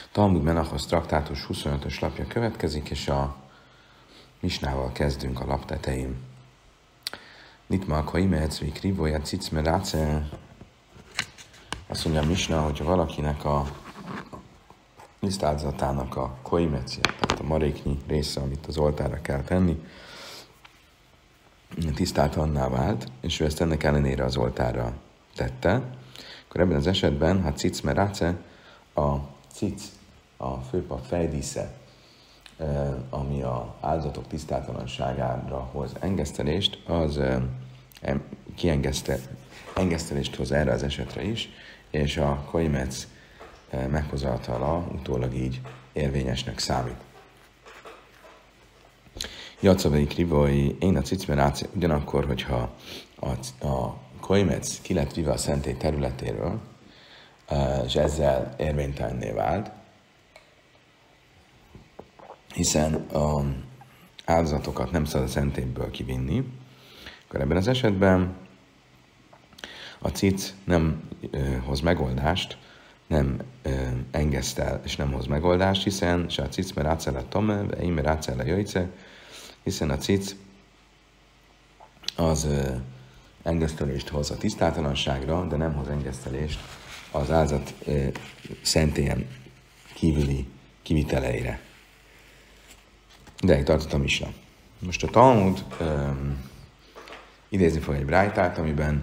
Talmud Menachos traktátus 25-ös lapja következik, és a misnával kezdünk a lap tetején. Nitma ha imehetszvi krivója cicmeráce. Azt mondja a misna, hogyha valakinek a lisztáldozatának a koimecia, tehát a maréknyi része, amit az oltárra kell tenni, tisztátalanná vált, és ő ezt ennek ellenére az oltárra tette, akkor ebben az esetben, ha cicmeráce, a cic, a főpap fejdísze, ami az áldozatok tisztátalanságára hoz engesztelést, az engesztelést hoz erre az esetre is, és a koimec meghozatala utólag így érvényesnek számít. Jacavai krivói, én a cicmeráce, ugyanakkor, hogyha a koimec ki lett vive a szentély területéről, és ezzel érvénytelenné vált, hiszen az áldozatokat nem szabad a szentélyből kivinni, akkor ebben az esetben a cic nem hoz megoldást, nem engesztel és nem hoz megoldást, hiszen se a cic merácele tome, én merácele jöjjce, hiszen a cic az engesztelést hoz a tisztátalanságra, de nem hoz engesztelést az áldozat szentélyen kívüli kiviteleire. De itt tartott a misna. Most a Talmud idézni fog egy brájtát, amiben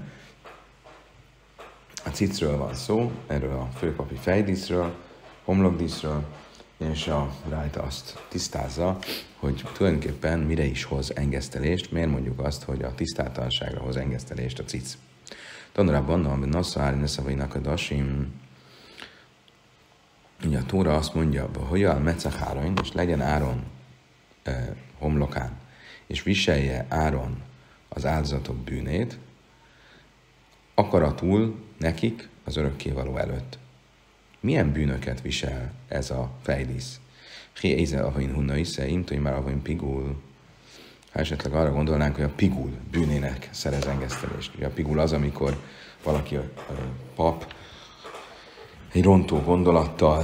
a cicről van szó, erről a főpapi fejdíszről, homlokdíszről, és a brájta azt tisztázza, hogy tulajdonképpen mire is hoz engesztelést, miért mondjuk azt, hogy a tisztátalanságra hoz engesztelést a cic. Tanulában a Nassza Árineszavainak a Dasim, ugye a Tóra azt mondja, hogy a Mecachárain, és legyen Áron homlokán, és viselje Áron az áldozatok bűnét, akaratul nekik az örökkévaló előtt. Milyen bűnöket visel ez a fejdísz? Hi éze ahoin hunna isze, imtói már ahoin pigul. Ha esetleg arra gondolnánk, hogy a pigul bűnének szerez engesztelést. Ugye a pigul az, amikor valaki a pap egy rontó gondolattal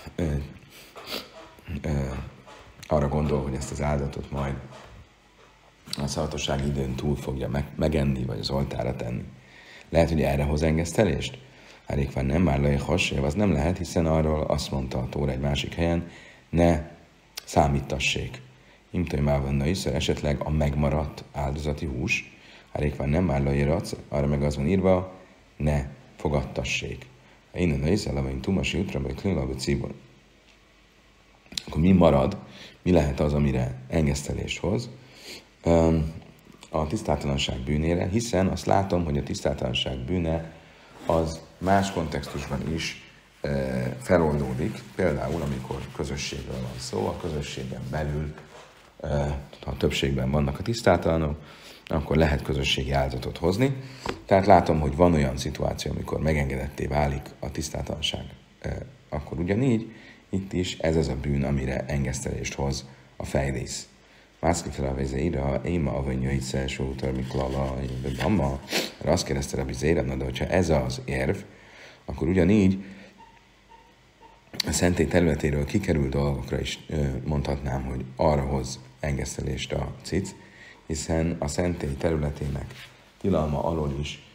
arra gondol, hogy ezt az áldozatot majd a szabadossági időn túl fogja megenni, vagy az oltára tenni. Lehet, hogy erre hoz engesztelést? Elég van, nem már lejjel hassév, az nem lehet, hiszen arról azt mondta a Tóra egy másik helyen, ne számítassék. Imtai már van esetleg a megmaradt áldozati hús, elég van, nem már lejjel, arra meg az van írva, ne fogadtassék. Én a iszel, avain tumasi útra, vagy klínlalgó cíbon. Akkor mi marad, mi lehet az, amire engesztelést hoz? A tisztátalanság bűnére, hiszen azt látom, hogy a tisztátalanság bűne az más kontextusban is feloldódik. Például, amikor közösségről van szó, a közösségen belül, ha többségben vannak a tisztátalanok, akkor lehet közösségi áldozatot hozni. Tehát látom, hogy van olyan szituáció, amikor megengedetté válik a tisztátalanság. Akkor ugyanígy, itt is ez az a bűn, amire engesztelést hoz a fejdísz. Mászki fel a vezéra, éma avonyja itt szelső útar, miklala, bamma. Erre azt kérdezte Rabbi Zéra, de hogyha ez az érv, akkor ugyanígy a szentély területéről kikerült dolgokra is mondhatnám, hogy arra hoz engesztelést a cic, hiszen a szentély területének tilalma alól is,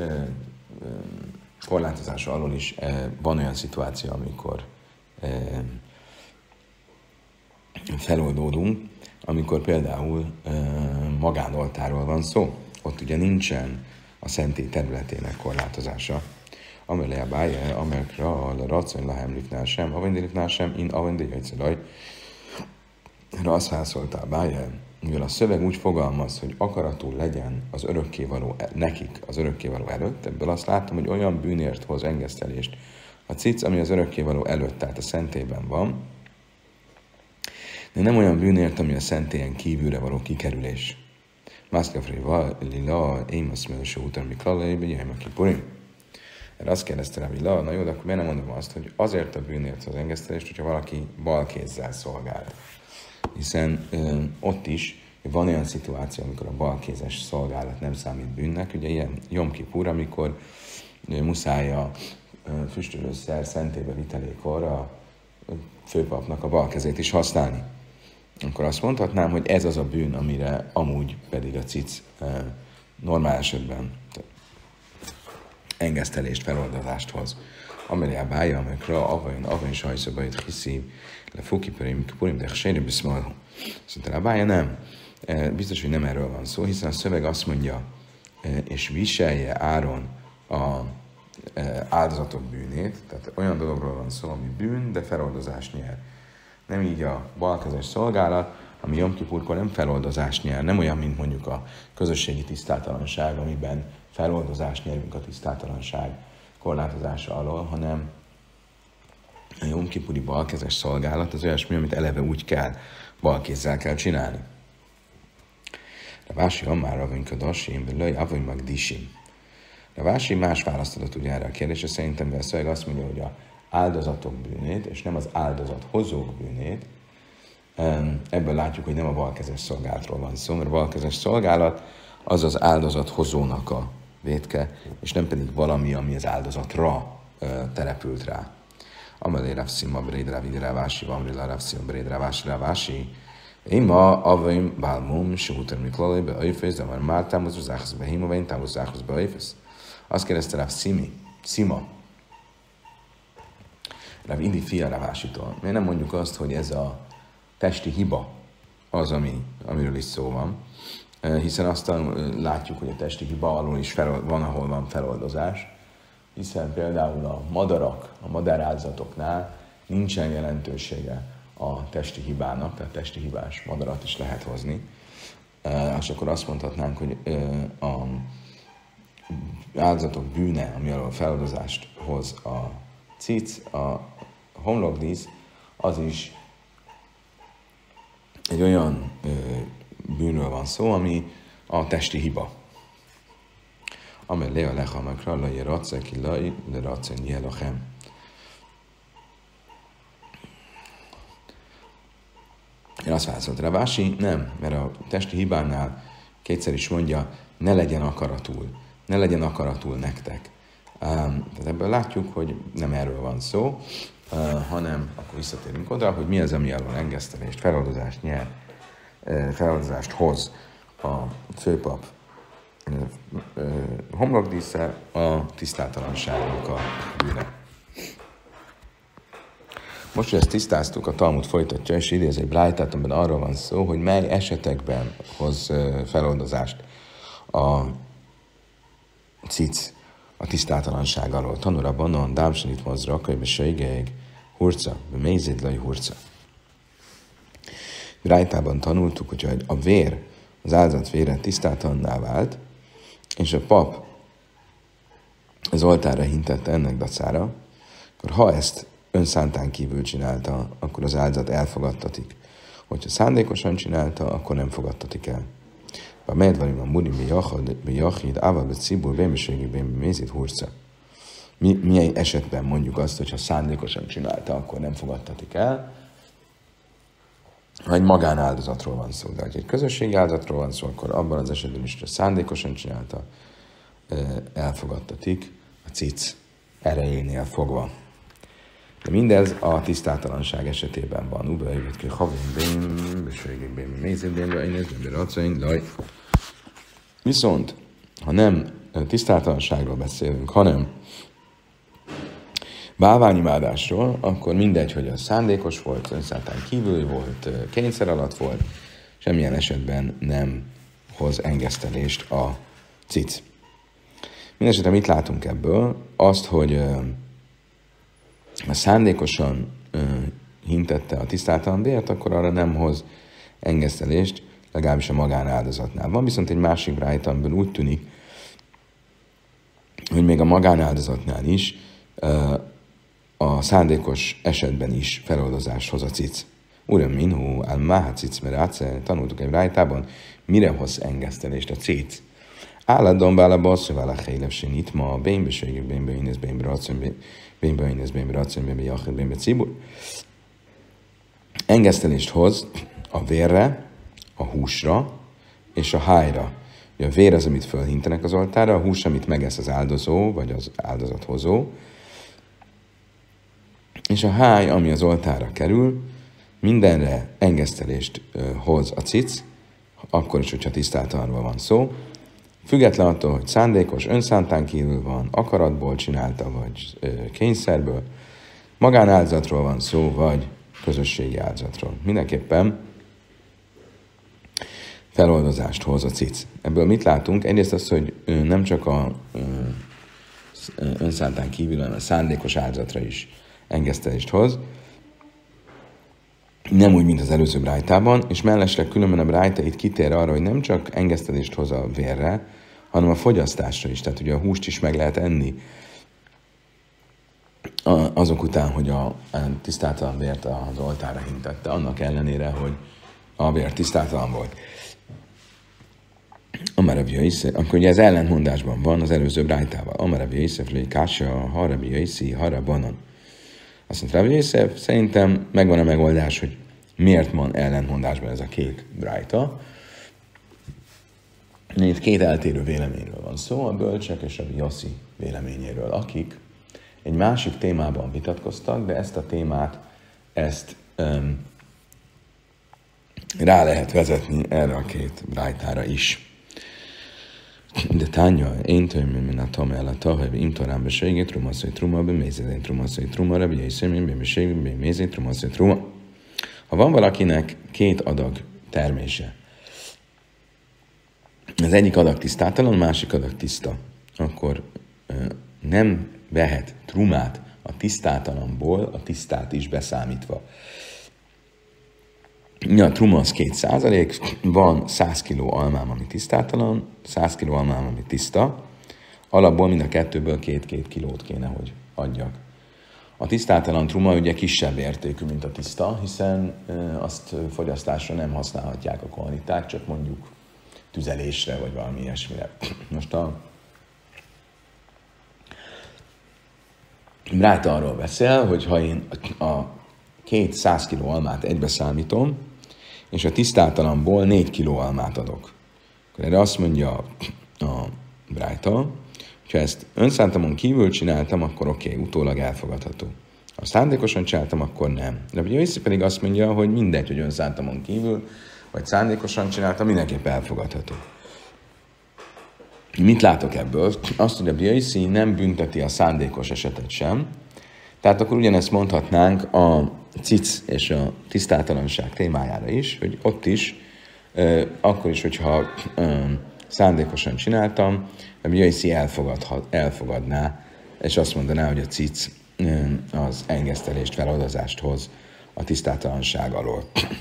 korlátozása alól is van olyan szituáció, amikor feloldódunk, amikor például magánoltáról van szó. Ott ugye nincsen a szentély területének korlátozása. Amelé a báje, amelyekra a racony lahem lifnál sem, avendi lifnál sem, in avendi jöjjtszölaj. Erre azt válaszoltál báje, mivel a szöveg úgy fogalmaz, hogy akaratul legyen az örökkévaló, nekik az örökkévaló előtt, ebből azt látom, hogy olyan bűnért hoz engesztelést a cic, ami az örökkévaló előtt, tehát a szentélyben van, de nem olyan bűnért, ami a szentélyen kívülre való kikerülés. Mászkafré lila, én azt mondom, hogy utána miklalai, jöjjön a kipurim. Erre azt kérdezte rá, Lila, na jó, de akkor miért nem mondom azt, hogy azért a bűnért az engesztelést, hogyha valaki bal kézzel szolgált. Hiszen ott is van olyan szituáció, amikor a balkézes szolgálat nem számít bűnnek, ugye ilyen Jom Kipur, amikor muszáj a füstölőszer szentébe vitelékor a főpapnak a bal kezét is használni. Akkor azt mondhatnám, hogy ez az a bűn, amire amúgy pedig a cic normál esetben engesztelést, feloldozást hoz. Amelé a bája, amikről avain sajszabait hiszi, le fukiperim, purim, de sejre biszmal. Szóval a bája nem. Biztos, hogy nem erről van szó, hiszen a szöveg azt mondja, és viselje Áron a áldozatok bűnét, tehát olyan dologról van szó, ami bűn, de feloldozást nyer. Nem így a balkezes szolgálat, ami Jom Kipurkor nem feloldozást nyer, nem olyan, mint mondjuk a közösségi tisztátalanság, amiben feloldozást nyerünk a tisztátalanság korlátozása alól, hanem a Jom Kipuri balkezes szolgálat az olyasmi, amit eleve úgy kell, balkézzel kell csinálni. Ravási Amár Ravinködasim, Löj Avai Magdisim. Ravási más választ adott ugye erre a kérdésre, szerintem a szöveg azt mondja, hogy a áldozatok bűnét, és nem az áldozathozók bűnét. Ebből látjuk, hogy nem a balkezes szolgálatról van szó, mert a balkezes szolgálat az az áldozathozónak a vétke, és nem pedig valami, ami az áldozatra települt rá. Amelé Ravszima Bréd Ravidi Ravási, Vamrila Ravszima Bréd Ravási Ravási, Ima avaim balmum, Suhuter Miklalai, Beöjfész, de már Mártámhoz, Zához Behima, Vein Támhoz, Zához Beöjfész. Azt kérdezte Rav Szima, Rav Indi fia Ravásitól. Miért nem mondjuk azt, hogy ez a testi hiba az, amiről is szó van, hiszen azt látjuk, hogy a testi hiba alól is van, ahol van feloldozás, hiszen például a madarak, a madáráldozatoknál nincsen jelentősége a testi hibának, tehát testi hibás madarat is lehet hozni. És akkor azt mondhatnánk, hogy a áldozatok bűne, ami alól feloldozást hoz a cic, a homlokdísz, az is egy olyan bűnről van szó, ami a testi hiba. Amely le a lechamakra, le ratsze ki le ratsze nyelachem. Én azt válaszolt Ravási, nem, mert a testi hibánál kétszer is mondja, ne legyen akaratul nektek. Tehát ebből látjuk, hogy nem erről van szó, hanem akkor visszatérünk oda, hogy mi az, ami alól engesztelést, feloldozást nyer, feloldozást hoz a főpap homlokdísze, a tisztátalanságnak a bűne. Most, hogy ezt tisztáztuk, a Talmud folytatja, és idéz egy brájtát, amiben arról van szó, hogy mely esetekben hoz feloldozást a cic a tisztátalanság alól. Tanura banon, dámsanit mozdra, könyve sejgeig, hurca, mézédlai hurca. Brájtában tanultuk, hogy a vér, az áldozat vére tisztátalanná vált, és a pap az oltárra hintette ennek dacára, akkor ha ezt önszántán kívül csinálta, akkor az áldozat elfogadtatik. Hogyha szándékosan csinálta, akkor nem fogadtatik el. A medvalim a murim bejachid, ával becibur, bémességében mézit hurca. Milyen esetben mondjuk azt, hogyha szándékosan csinálta, akkor nem fogadtatik el? Ha egy magánáldozatról van szó, de ha egy közösségi áldozatról van szó, akkor abban az esetben is, ha szándékosan csinálta, elfogadtatik a cic erejénél fogva. De mindez a tisztátalanság esetében van. Ubejövet ki havén besőgében, mézében, én racain, laj. Viszont, ha nem tisztátalanságról beszélünk, hanem bálványimádásról, akkor mindegy, hogy az szándékos volt, önszántán kívül volt, kényszer alatt volt, semmilyen esetben nem hoz engesztelést a cic. Mindenesetre mit látunk ebből? Azt, hogy ha szándékosan hintette a tisztátalan vért, akkor arra nem hoz engesztelést, legalábbis a magánáldozatnál. Van viszont egy másik brájta, amiből úgy tűnik, hogy még a magánáldozatnál is a szándékos esetben is feloldozást hoz a cic. Uram minhu al maha cic meráce, tanultuk egy brájtában, mire hoz engesztelést a cic. Álladon bála basszövel a helylepsén itt ma a bénbeségek, bénbeinez, bénbeinez, engesztelést hoz a vérre, a húsra és a hájra. A vér az, amit fölhintenek az oltárra, a hús, amit megesz az áldozó, vagy az áldozathozó, és a háj, ami az oltára kerül, mindenre engesztelést hoz a cic, akkor is, hogyha tisztátalanról van szó, független attól, hogy szándékos, önszántán kívül van, akaratból csinálta, vagy kényszerből, magánáldozatról van szó, vagy közösségi áldozatról. Mindenképpen feloldozást hoz a cic. Ebből mit látunk? Egyrészt az, hogy nem csak a önszántán kívül, hanem a szándékos áldozatra is engesztelést hoz. Nem úgy, mint az előző brájtában, és mellesleg különben a brájta itt kitér arra, hogy nem csak engesztelést hoz a vérre, hanem a fogyasztásra is. Tehát ugye a húst is meg lehet enni azok után, hogy a tisztátalan vért az oltára hintette, annak ellenére, hogy a vér tisztátalan volt. Amarav Jöjsze, akkor ugye ez ellentmondásban van az előző brájtával. Amarav Jöjsze, Flői Kása, Harav Jöjszi, Harabanon. Azt mondta, Rav Jöjsze, szerintem megvan a megoldás, hogy miért van ellentmondásban ez a két brájta. Itt két eltérő véleményről van szó, a bölcsek és a Yossi véleményéről, akik egy másik témában vitatkoztak, de ezt a témát, rá lehet vezetni erre a két brájtára is. De tánya, én tudom, mint a Tamel, a Tahav, Imtorán beségét, Trumaszai Truma, bemézedén Trumaszai Truma, Rabbi Jöjszöm, bemézedén bemézedén Trumaszai Truma. Ha van valakinek két adag termése, az egyik adag tisztátalan, a másik adag tiszta, akkor nem vehet trumát a tisztátalanból, a tisztát is beszámítva. A truma az 2%, van 100 kg almám, ami tisztátalan, 100 kg almám, ami tiszta, alapból mind a kettőből 2-2 kilót kéne, hogy adjak. A tisztátalan truma ugye kisebb értékű, mint a tiszta, hiszen azt fogyasztásra nem használhatják a kohaniták, csak mondjuk tüzelésre, vagy valami ilyesmire. Most a Brájta arról beszél, hogy ha én a 200 kg almát egybe számítom, és a tisztátalanból 4 kg almát adok. Akkor erre azt mondja a Brájta, hogyha ezt önszántamon kívül csináltam, akkor oké, utólag elfogadható. Ha szándékosan csináltam, akkor nem. De ugye Jöjszi pedig azt mondja, hogy mindegy, hogy önszántamon kívül, vagy szándékosan csináltam, mindenképp elfogadható. Mit látok ebből? Azt, hogy a Jöjszi nem bünteti a szándékos esetet sem, tehát akkor ugyanezt mondhatnánk a cic és a tisztátalanság témájára is, hogy ott is, akkor is, hogyha szándékosan csináltam, a Jöjszi elfogadná, és azt mondaná, hogy a cic az engesztelést, feloldozást hoz a tisztátalanság alól.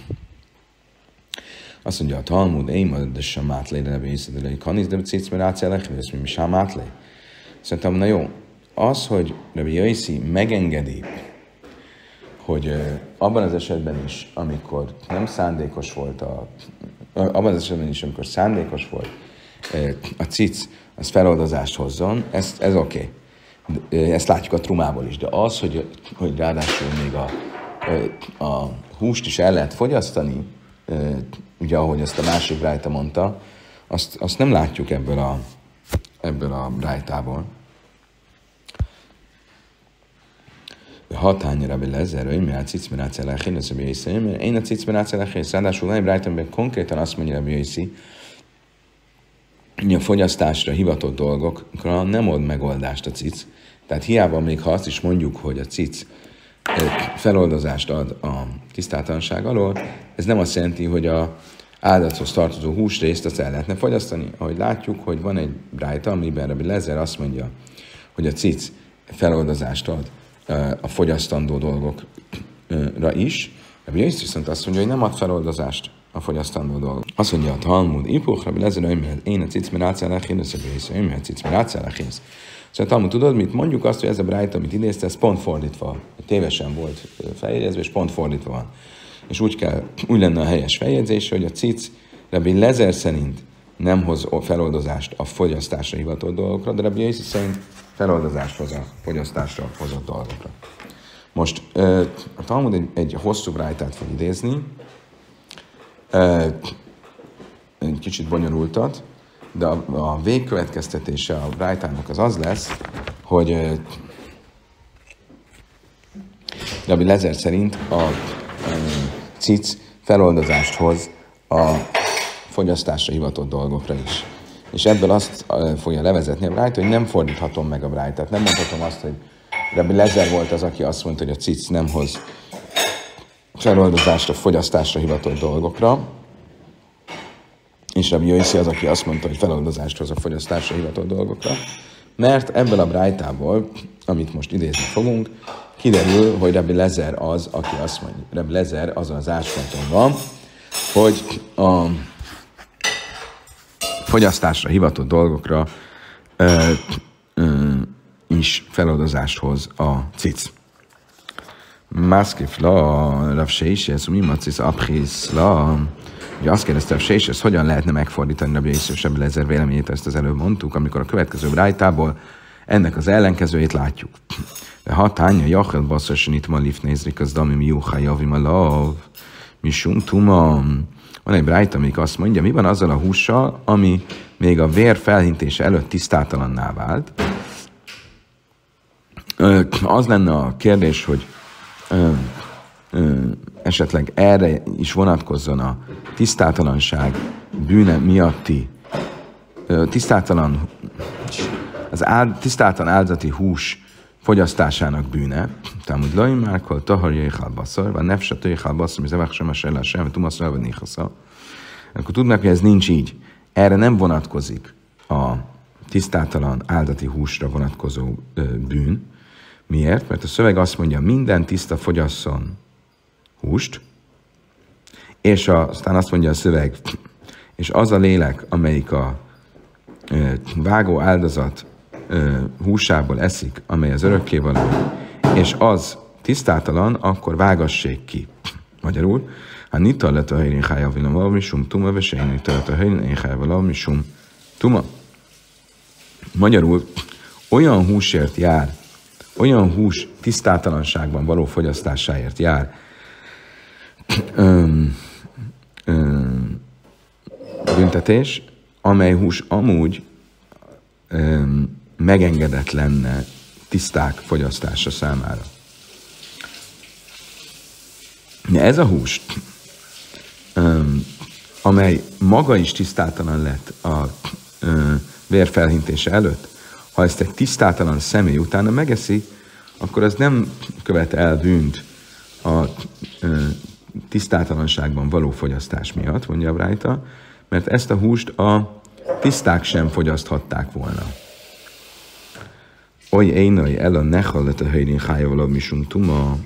Azt mondja a Talmud, de sem mátlé, de nebbi észredelői kanisz, de cic, mert átszellek, és mi sem mátlé. Szerintem, na jó, az, hogy Rabbi Jöjszi megengedi, hogy abban az esetben is, amikor nem szándékos volt, abban az esetben is, amikor szándékos volt a cic, az feloldozást hozzon, ez oké. Ezt látjuk a trumából is, de az, hogy ráadásul még a húst is el lehet fogyasztani, ugye ahogy ezt a másik brájta mondta, azt nem látjuk ebből a brájtából. Hatány Rabbi Lezer, hogy mi a cicmerácia lechén, az a Jöjszi, én a cicmerácia lechén, ráadásul nem brájtamban konkrétan azt mondja Rabbi Jöjszi, hogy a fogyasztásra hivatott dolgokra nem ad megoldást a cic. Tehát hiába még ha azt is mondjuk, hogy a cic feloldozást ad a tisztátalanság alól, ez nem azt jelenti, hogy a áldozathoz tartozó húsrészt azt el lehetne fogyasztani. Ahogy látjuk, hogy van egy brájta, amiben Rabbi Lezer azt mondja, hogy a cic feloldozást ad a fogyasztandó dolgokra is. Rabbi Jöjszi viszont azt mondja, hogy nem ad feloldozást a fogyasztandó dolgok. Azt mondja a Talmud, Ipuch, Rabbi Lezer, én a cic merácia lechénesz, Rabbi Jöjszi, én a cic merácia lechénesz. Szóval Talmud, tudod, mit mondjuk azt, hogy ez a brájta, amit idézte, ez pont fordítva, tévesen volt feljegyezve, és pont fordítva van. És úgy lenne a helyes feljegyzés, hogy a cic Rabbi Lezer szerint nem hoz feloldozást a fogyasztásra hivatott dolgokra, de Rabbi Jöjszi szerint feloldozást hoz a fogyasztásra hozott dolgokra. Most a Talmud egy hosszú brájtát fog idézni, egy kicsit bonyolultat, de a végkövetkeztetése a brájtának az lesz, hogy Rabbi Lezer szerint a cic feloldozást hoz a fogyasztásra hivatott dolgokra is. És ebből azt fogja levezetni a brájt, hogy nem fordíthatom meg a brájtát. Nem mondhatom azt, hogy Rabbi Lezer volt az, aki azt mondta, hogy a cic nem hoz feloldozásra, fogyasztásra hivatott dolgokra, és Rabbi Yossi az, aki azt mondta, hogy feloldozást hoz a fogyasztásra hivatott dolgokra, mert ebből a brájtából, amit most idézni fogunk, kiderül, hogy Rabbi Lezer az, aki azt mondja, Rabbi Lezer azon az állásponton van, hogy a fogyasztásra hivatott dolgokra is feloldozást hoz a cic. Mászkif la, Rav Seises, mi macis apchis la. Ugye azt kérdezte Rav Seises, hogyan lehetne megfordítani Rabbi Yossi és Rabbi Lezer véleményét, ezt az előbb mondtuk, amikor a következő brájtából ennek az ellenkezőjét látjuk. De ha tánya jachel basszorsan itt ma lifnézrik, az dami miuchá javim a lav, mi sumtuma. Van egy brájta, amik azt mondja, mi van azzal a hússal, ami még a vér felhintése előtt tisztátalanná vált. Az lenne a kérdés, hogy esetleg erre is vonatkozzon a tisztátalanság bűne miatti, tisztátalan áldozati hús fogyasztásának bűne. Talmud lo imárkol tahar jöjjel baszor, vagy nefse jöjjel baszor, mi zevach sem esel sem, tumaszra vagy néhasza. Akkor tudnak, hogy ez nincs így. Erre nem vonatkozik a tisztátalan áldati húsra vonatkozó bűn. Miért? Mert a szöveg azt mondja, minden tiszta fogyasszon húst, és aztán azt mondja a szöveg, és az a lélek, amelyik a vágó áldozat húsából eszik, amely az örökkévaló, és az tisztátalan, akkor vágassék ki. Magyarul, ha nita lett a helyén hája villam misum tuma, ve se nita lett a helyén hája misum tuma. Magyarul, olyan húsért jár, olyan hús tisztátalanságban való fogyasztásáért jár büntetés, amely hús amúgy megengedett lenne tiszták fogyasztása számára. De ez a hús, amely maga is tisztátalan lett a vérfelhintése előtt, ha ezt egy tisztátalan személy utána megeszi, akkor az nem követ el bűnt a tisztátalanságban való fogyasztás miatt, mondja a brájta, mert ezt a húst a tiszták sem fogyaszthatták volna. Oly énai el a nechalet a helyén hájavalab misum tuma,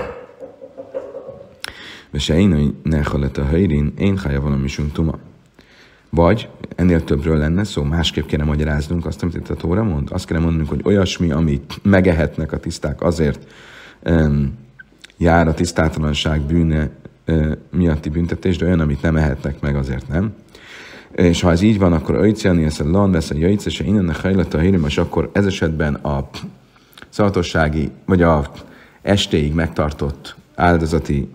és se énai nechalet a helyén én hájavalab misum tuma. Vagy ennél többről lenne szó, másképp kéne magyaráznunk azt, amit itt a Tóra mond. Azt kéne mondanunk, hogy olyasmi, amit megehetnek a tiszták, azért jár a tisztátalanság bűne miatti büntetés, de olyan, amit nem ehetnek meg, azért nem. És ha ez így van, akkor öjciani ezt a lan, vesz a jöjjtse, se innen a hajlata a hírim, és akkor ez esetben a szavatossági, vagy a estéig megtartott áldozati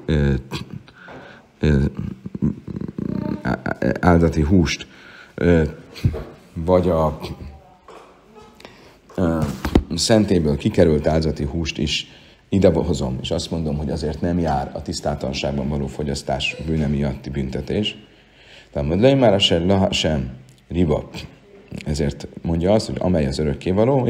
áldozati húst, vagy a szentélyből kikerült áldozati húst is idehozom, és azt mondom, hogy azért nem jár a tisztátalanságban való fogyasztás bűne miatti büntetés. Tehát le már sem riba. Ezért mondja azt, hogy amely az örökkévaló,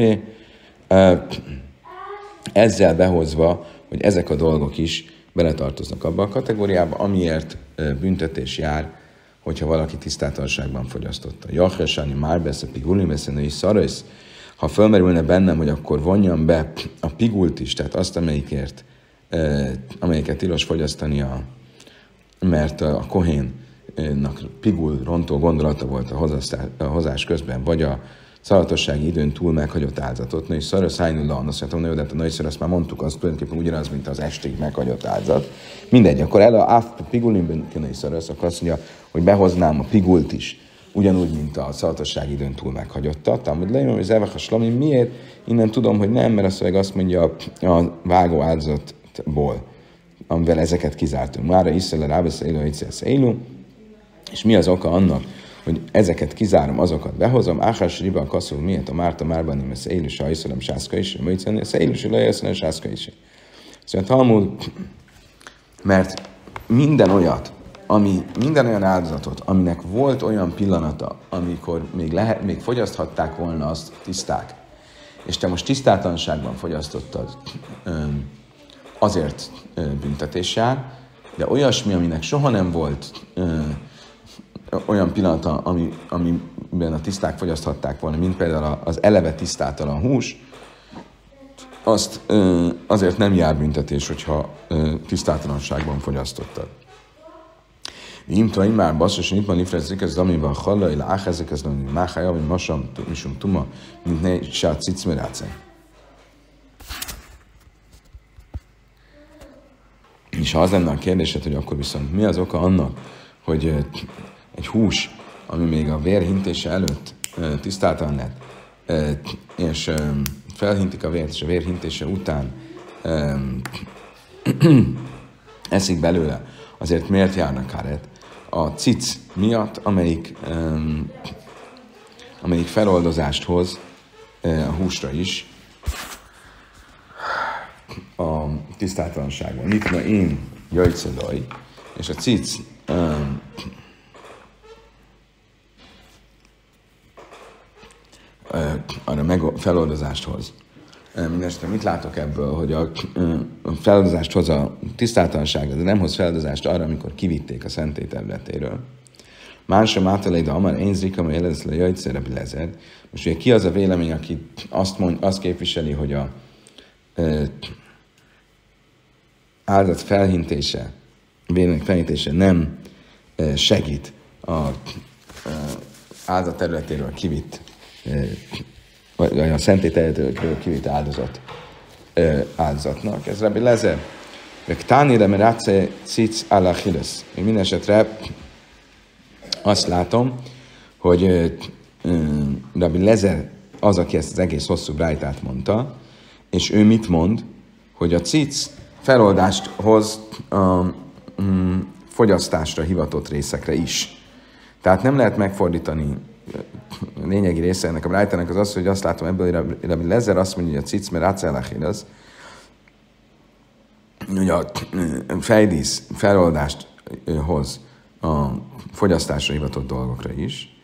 ezzel behozva, hogy ezek a dolgok is beletartoznak abba a kategóriába, amiért büntetés jár, hogyha valaki tisztátalanságban fogyasztotta. Jachresani már beszél, pigulni beszélni, és szarajsz. Ha fölmerülne bennem, hogy akkor vonjam be a pigult is, tehát azt, amelyiket tilos fogyasztani, mert a kohénnak pigul rontó gondolata volt a hozás közben, vagy a szavatossági időn túl meghagyott áldozatot. Na és szarajsz hányulan, azt mondtam, hogy a nagyszor azt már mondtuk, az tulajdonképpen ugyanaz, mint az estig meghagyott áldozat. Mindegy, akkor el a pigulinben szarajsz, akkor azt mondja, hogy behoznám a pigult is, ugyanúgy, mint a szavatossági időn túl meghagyottat. Amit leírom, hogy zevach a slami, miért? Innen tudom, hogy nem, mert a szöveg azt mondja a vágó áldozatból, amivel ezeket kizártunk. Mára iszele rábeszél élő, egyszer és mi az oka annak, hogy ezeket kizárom, azokat behozom, áhás riba kaszul, miért a márta márban nem ez élős, ha iszolem sászka is, vagy iszolem, ez élős, hogy lejösszön sászka is. Szóval Talmud, mert minden olyan áldozatot, aminek volt olyan pillanata, amikor még fogyaszthatták volna azt tiszták, és te most tisztátalanságban fogyasztottad, azért büntetés jár, de olyasmi, aminek soha nem volt olyan pillanata, amiben a tiszták fogyaszthatták volna, mint például az eleve tisztátalan hús, azt azért nem jár büntetés, hogyha tisztátalanságban fogyasztottad. Imta már basszus, itt van ifrezik, ez amiben hallja, ilá ezek ez nem máhája, ami masam, misum tuma, mint ne sát cicmeráce. És ha az lenne a kérdésed, hogy akkor viszont mi az oka annak, hogy egy hús, ami még a vérhintése előtt tisztátalan lett, és felhintik a vért, és a vérhintése után eszik belőle, azért miért járnak káret? A cic miatt, amelyik feloldozást hoz a húsra is a tisztátalanságban. Mit na én jajcedaj, és a cic arra feloldozást hoz. Mindenesetre mit látok ebből, hogy a feloldozást hoz a tisztátalanságra, de nem hoz feloldozást arra, amikor kivitték a szentély területéről. Másra általában, de amár én zrika, amely jelez le jajtszere bilezed. Most ugye ki az a vélemény, aki azt képviseli, hogy a áldott felhintése, vélemény felhintése nem segít a áldott területéről kivitt vagy a szentély területéről kivitt áldozatnak. Ez Rabbi Lezer. Tánire meráce cic alachiles. Én minden esetre azt látom, hogy Rabbi Lezer az, aki ezt az egész hosszú brájtát mondta, és ő mit mond? Hogy a cic feloldást hoz a fogyasztásra hivatott részekre is. Tehát nem lehet megfordítani. A lényegi része ennek a brájtának az az, hogy azt látom ebből, hogy Rabbi Lezer azt mondja, hogy a cic meráce hogy a fejdísz feloldást hoz a fogyasztásra hivatott dolgokra is.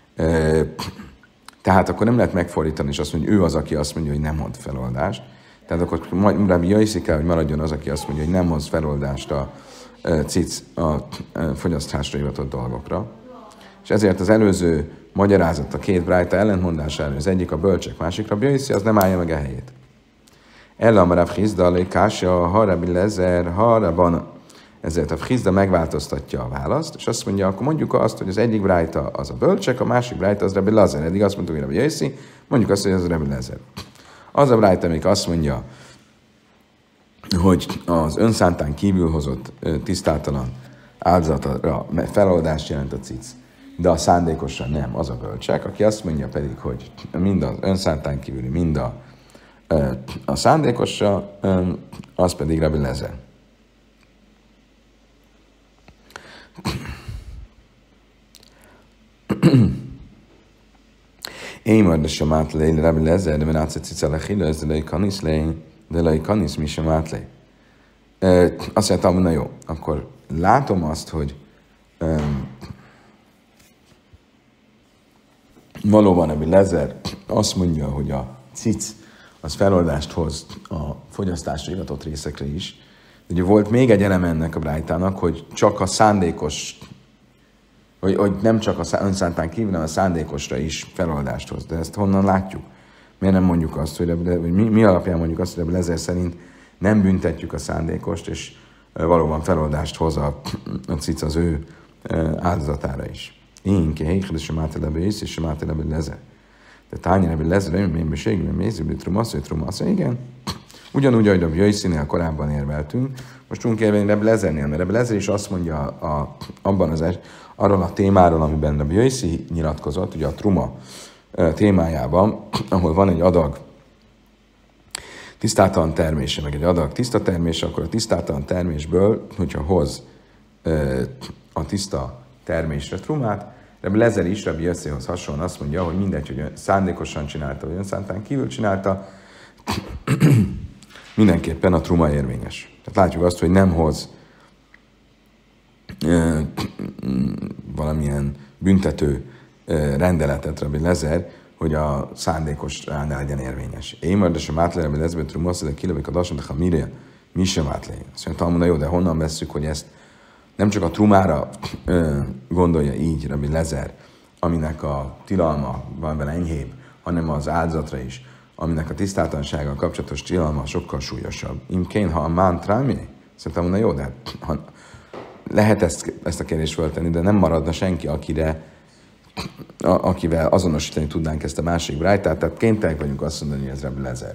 Tehát akkor nem lehet megfordítani, és azt mondja, hogy ő az, aki azt mondja, hogy nem hoz feloldást. Tehát akkor Rabbi Jaiszi kell, hogy maradjon az, aki azt mondja, hogy nem hoz feloldást a cic a fogyasztásra hivatott dolgokra. És ezért az előző magyarázat a két brájta ellentmondására, az egyik a bölcsek, másik Rabbi Jaiszi, az nem állja meg a helyét. Ella a Rav Chizda, Kásia, ha Rabbi Lezer, ha Rabban. Ezért a Chizda megváltoztatja a választ, és azt mondja, akkor mondjuk azt, hogy az egyik brájta az a bölcsek, a másik brájta az Rabbi Lezer. Eddig azt mondtuk, hogy Rabbi Jaiszi, mondjuk azt, hogy az Rabbi Lezer. Az a brájta, amelyik azt mondja, hogy az önszántán kívül hozott tisztátalan áldozatra feloldást jelent a cic, de a szándékosra nem, az a bölcsek, aki azt mondja pedig, hogy mind az önszántán kívüli, mind a szándékosra, az pedig Rabbi Lezer. Én majd sem átlé, Rabbi Lezer, de menáce cica lechilő, de lei kanisz mi sem átlé. Azt mondtam, na jó, akkor látom azt, hogy valóban Rabbi Lezer azt mondja, hogy a cic az feloldást hoz a fogyasztásra hivatott részekre is. Ugye volt még egy eleme ennek a brájtának, hogy csak a szándékos, hogy nem csak a önszántán kívül, hanem a szándékosra is feloldást hoz. De ezt honnan látjuk? Miért nem mondjuk azt, hogy mi alapján mondjuk azt, hogy Rabbi Lezer szerint nem büntetjük a szándékost, és valóban feloldást hoz a cic az ő áldozatára is. Én kéhelyik, de sem átelebe is, és sem átelebe Lezer. De tányi Rabbi Lezer, én beségben mézibli trumasz, igen. Ugyanúgy, ahogy Rabbi Jaiszinél korábban érveltünk, most tudunk érvelni Rabbi Lezernél, mert Rabbi Lezer is azt mondja arról a témáról, amiben Rabbi Jaiszi nyilatkozott, ugye a truma témájában, ahol van egy adag tisztátalan termése, meg egy adag tiszta termése, akkor a tisztátalan termésből, hogyha hoz a tiszta termésre trumát, Rabbi Lezer is Rabbi Jaiszihoz hasonlóan azt mondja, hogy mindegy, hogy szándékosan csinálta, vagy önszántán kívül csinálta, mindenképpen a truma érvényes. Tehát látjuk azt, hogy nem hoz valamilyen büntető rendeletet Rabbi Lezer, hogy a szándékos ne legyen érvényes. Én majd sem átlé Rabbi Lezbe truma, de kilövik a dasan, de ha mire, mi sem átlé. Azt mondja, Talmud, jó, de honnan vesszük, hogy ezt nem csak a trumára gondolja így Rabbi Lezer, aminek a tilalma van vele enyhébb, hanem az áldozatra is, aminek a tisztátalansággal kapcsolatos tilalma sokkal súlyosabb. Imkén, ha a mán trámi, szerintem mondja, jó, de ha lehet ezt a kérdést föltenni, de nem maradna senki, akivel azonosítani tudnánk ezt a másik brájtát, tehát kénytelenek vagyunk azt mondani, hogy ez Rabbi Lezer.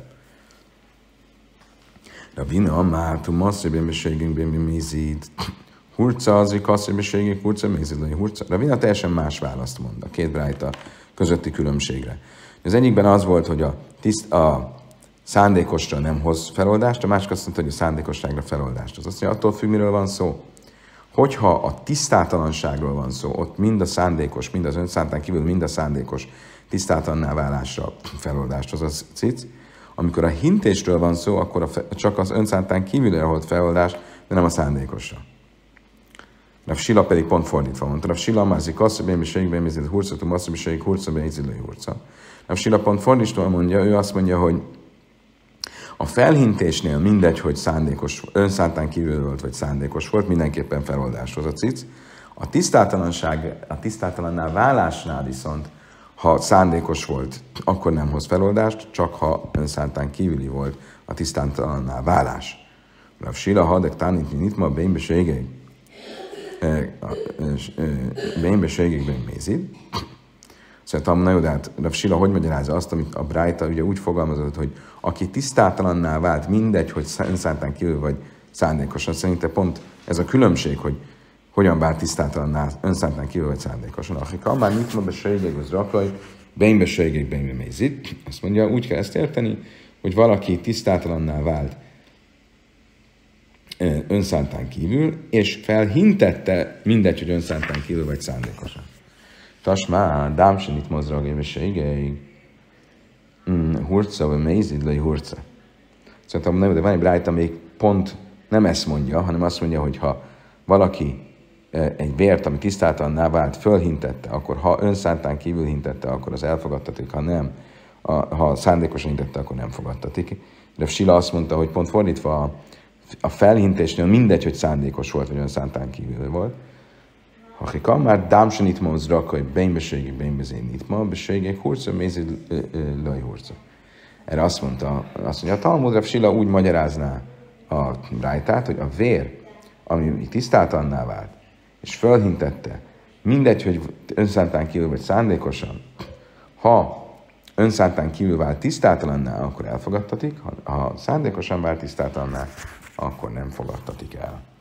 Ravina, mátu, masszri, bémbeségünk, bémbemézid, hurca, az, hogy kasszri, bémbeségünk, hurca, mézid, hurca. Ravina teljesen más választ mond a két brájta közötti különbségre. Az egyikben az volt, hogy a szándékosra nem hoz feloldást, a másik azt mondta, hogy a szándékosságra feloldást. Az azt mondja, attól függ, miről van szó. Hogyha a tisztátalanságról van szó, ott mind a szándékos, mind az önszántán kívül mind a szándékos tisztátalanná válásra feloldást, azaz cic. Amikor a hintésről van szó, akkor csak az önszántán kívülre holt feloldást, de nem a szándékosra. Rav Sila pedig pont fordítva mondta. Rav Sila mázik azt, hogy bémbiségig bémizid hurca, tu masszabiség hurca, bémizidlői hurca. Rav Sila pont fordítva mondja, ő azt mondja, hogy a felhintésnél mindegy, hogy szándékos, önszántán kívül volt, vagy szándékos volt, mindenképpen feloldáshoz a cic. A tisztátalanná válásnál viszont, ha szándékos volt, akkor nem hoz feloldást, csak ha önszántán kívüli volt a tisztátalanná válás. Rav Sila hadek tánítni nyitma bémbeségig bémmézid. Szóval na jó, de hát Rav Sila hogy magyarázza azt, amit a Brájta ugye úgy fogalmazott, hogy aki tisztátalanná vált, mindegy, hogy önszántán kívül vagy szándékosan. Szerintem pont ez a különbség, hogy hogyan vált tisztátalanná, önszántán kívül vagy szándékosan. Akik már nyitma beségek, az raklaj, bémbeségek, bémmézid. Azt mondja, úgy kell ezt érteni, hogy valaki tisztátalanná vált önszántán kívül, és felhintette, mindegy, hogy önszántán kívül vagy szándékosan. Tasmá, dámsen itt mozrag éveségeig, hurca, vagy mézidlai hurca. Szóval nem, de van egy brájta, még pont nem ezt mondja, hanem azt mondja, hogy ha valaki egy vért, ami tisztátalanná vált, fölhintette, akkor ha önszántán kívül hintette, akkor az elfogadtatik, ha nem, ha szándékosan hintette, akkor nem fogadtatik. De Sila azt mondta, hogy pont fordítva a felhintésnél mindegy, hogy szándékos volt, vagy önszántán kívül volt. Ha már dámsen itt ma hogy bénbeségek, bénbezén itt ma, beségek, hurca, mézid, laj hurca. Erre azt mondja a Talmud, Rav Sila úgy magyarázná a brájtát, hogy a vér, ami tisztátalanná vált, és fölhintette, mindegy, hogy önszántán kívül vagy szándékosan, ha önszántán kívül vált tisztátalanná, akkor elfogadtatik, ha szándékosan vált tisztátalanná, akkor nem fogadtatik el.